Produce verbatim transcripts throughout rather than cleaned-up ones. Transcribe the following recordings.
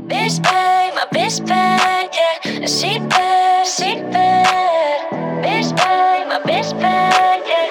bitch bad, my bitch bad, yeah. She bad, she bad. Bitch bad, my bitch bad, yeah.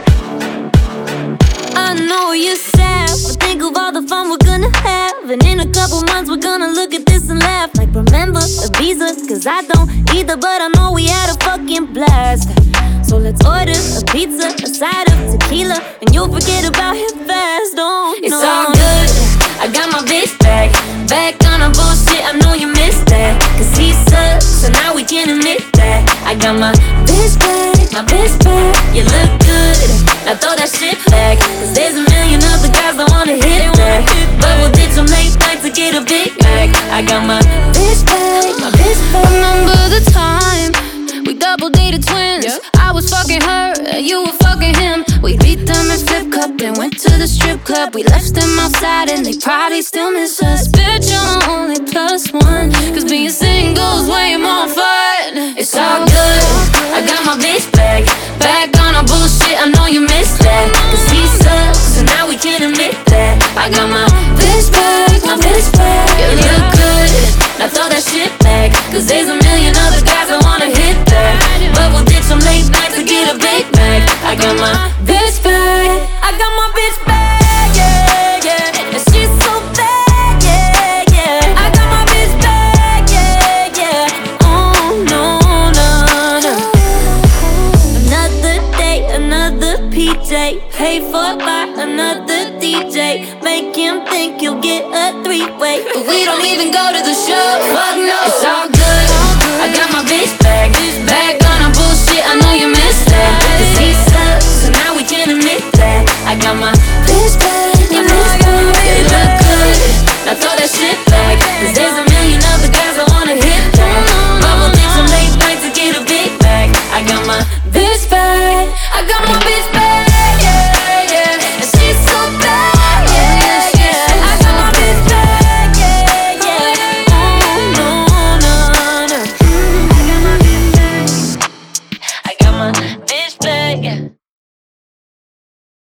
I know you're sad, but think of all the fun we're gonna have. And in a couple months we're gonna look at this and laugh. Like remember Ibiza, cause I don't either, but I know we had a fucking blast. So let's order a pizza, a side of tequila, and you'll forget about him fast, don't It's no. all good, I got my bitch back. Back on the bullshit, I know you missed that. Cause he sucks, so now we can admit that. I got my bitch back, my bitch back. You look good, now throw that shit back. Cause there's a million other guys that wanna hit that. But we'll ditch them late night to get a Big Mac. I got my bitch back, my bitch back. Remember the time we double dated twins? Yep. I was fucking her, you were fucking him. We beat them in flip cup and went to the strip club. We left them outside and they probably still miss us. Bitch, I'm the only plus one, cause being single's way more fun. It's all good, I got my bitch back. Back on our bullshit, I know you missed that. Cause he sucks, so now we can admit that. I got my bitch back, my bitch back. You look good, now throw that shit back. Cause there's a million other guys that wanna hit that. But we'll ditch them late night to get a Big Mac. I got my bitch back, I got my bitch back, yeah, yeah. And she's so bad, yeah, yeah. I got my bitch back, yeah, yeah. Oh no, no, no. Another day, another P J. Pay for by another D J. Make him think you'll get a three-way, but we don't even go to the show. Fuck no, it's all good, I got my bitch back. Back on our bullshit, I know you missed that. Cause he sucks, so now we can admit that. I got my bitch back, my bitch back. You look good, now throw that shit back. Cause there's a million other guys that wanna hit that. But we'll ditch them late night to get a Big Mac. I got my bitch back.